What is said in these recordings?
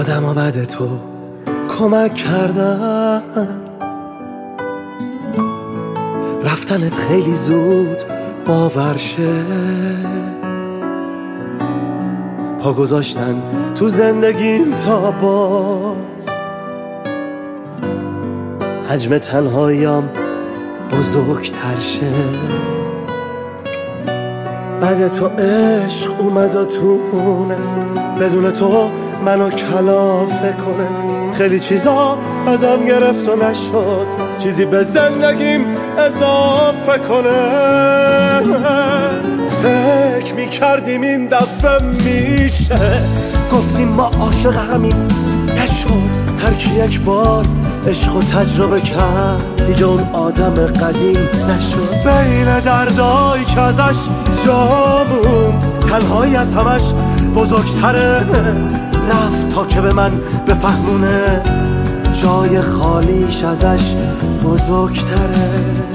آدم بعد تو کمک کردن، رفتنت خیلی زود باور شه، پا گذاشتن تو زندگیم تا باز حجم تنهاییم بزرگتر شه. بعد تو عشق اومد و تونست بدون تو منو کلافه کنه، خیلی چیزا ازم گرفت و نشد چیزی به زندگیم اضافه کنه. فکر میکردیم این دفعه میشه، گفتیم ما عاشق همین نشد. هر کی یک بار عشق و تجربه کرد دیگه اون آدم قدیم نشد. بین دردایی که ازش جا موند تنهایی از همش بزرگتره، رفت تا که به من بفهمونه جای خالیش ازش بزرگتره،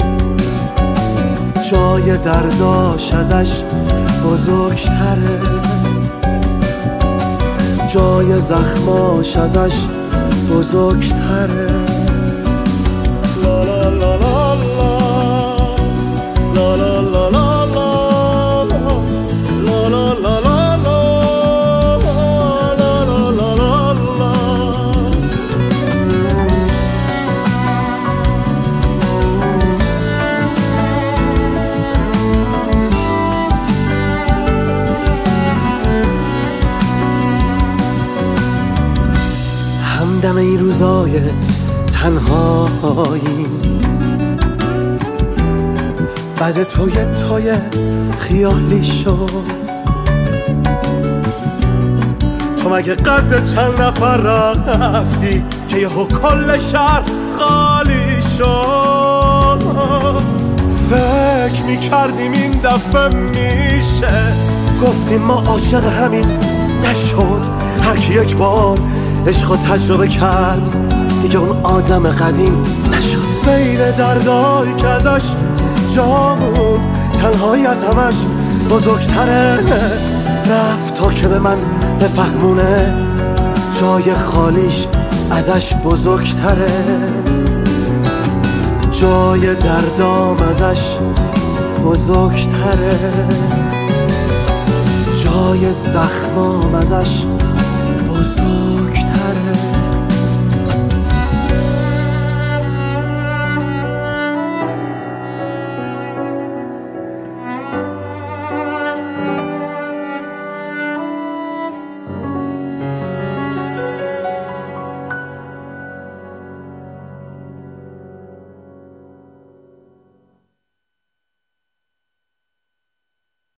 جای درداش ازش بزرگتره، جای زخماش ازش بزرگتره. لا لا لا لا لا لا لا لا لا لا لا لا. همدم این روزای تنهایی بعد توی خیالی شد. تو مگه قد چند نفر رفتی که یهو کل شهر خالی شد؟ فکر میکردیم این دفعه میشه، گفتیم ما عاشق همین نشد. هر کی یک بار عشق و تجربه کرد دیگه اون آدم قدیم نشد. بین دردایی که ازش جا موند تنهایی از همش بزرگتره، رفت تا که به من بفهمونه جای خالیش ازش بزرگتره، جای دردام ازش بزرگتره، جای زخمام ازش بزرگتره.